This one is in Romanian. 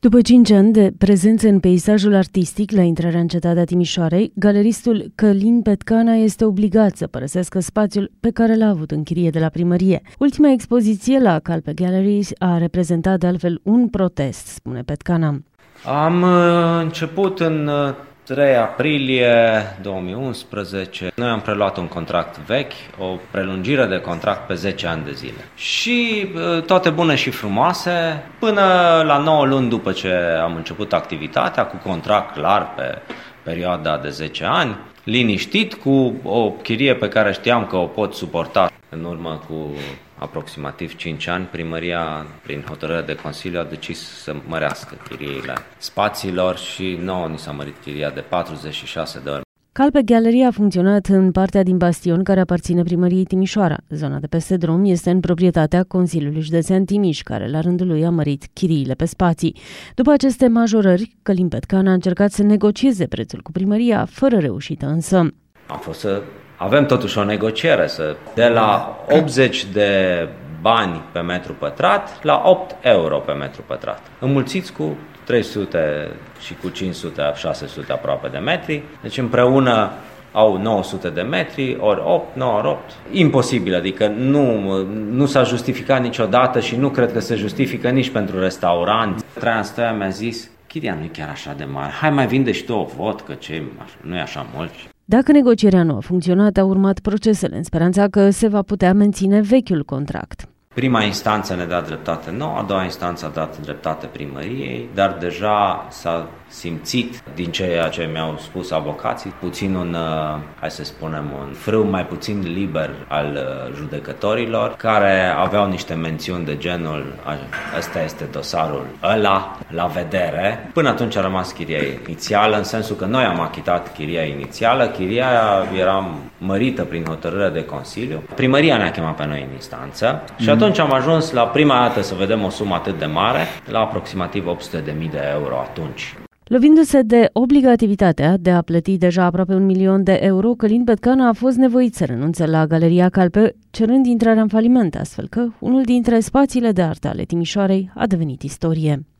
După 5 ani de prezență în peisajul artistic la intrarea în cetatea Timișoarei, galeristul Călin Petcana este obligat să părăsească spațiul pe care l-a avut în chirie de la primărie. Ultima expoziție la Calpe Gallery a reprezentat de altfel un protest, spune Petcana. Am început în 3 aprilie 2011. Noi am preluat un contract vechi, o prelungire de contract pe 10 ani de zile. Și toate bune și frumoase, până la 9 luni după ce am început activitatea, cu contract clar pe perioada de 10 ani, liniștit, cu o chirie pe care știam că o pot suporta. În urmă cu aproximativ 5 ani, primăria, prin hotărâre de Consiliu, a decis să mărească chiriile spațiilor și nouă ni s-a mărit chiria de 46 de ori. Calpe Gallery a funcționat în partea din bastion care aparține primăriei Timișoara. Zona de peste drum este în proprietatea Consiliului Județean Timiș, care la rândul lui a mărit chiriile pe spații. După aceste majorări, Călin Petcana a încercat să negocieze prețul cu primăria, fără reușită însă. Am fost să avem totuși o negociere, de la 80 de bani pe metru pătrat la 8 euro pe metru pătrat, înmulțiți cu 300 și cu 500, 600 aproape de metri, deci împreună au 900 de metri, ori 8, 9 ori 8. Imposibil, adică nu s-a justificat niciodată și nu cred că se justifică nici pentru restauranți. Traian Stoia mi-a zis, chiria nu e chiar așa de mare, hai mai vinde și tu o vodcă, nu e așa mult. Dacă negocierea nu a funcționat, au urmat procesele în speranța că se va putea menține vechiul contract. Prima instanță ne-a dat dreptate nouă, a doua instanță a dat dreptate primăriei, dar deja s-a simțit din ceea ce mi-au spus avocații, puțin un frâu mai puțin liber al judecătorilor, care aveau niște mențiuni de genul, ăsta este dosarul ăla, la vedere. Până atunci a rămas chiria inițială, în sensul că noi am achitat chiria inițială, chiria era mărită prin hotărâre de Consiliu. Primăria ne-a chemat pe noi în instanță și atunci am ajuns la prima dată să vedem o sumă atât de mare, la aproximativ 800.000 de euro atunci. Lovindu-se de obligativitatea de a plăti deja aproape 1.000.000 de euro, Călin Petcana a fost nevoit să renunțe la Galeria Calpe, cerând intrarea în faliment, astfel că unul dintre spațiile de artă ale Timișoarei a devenit istorie.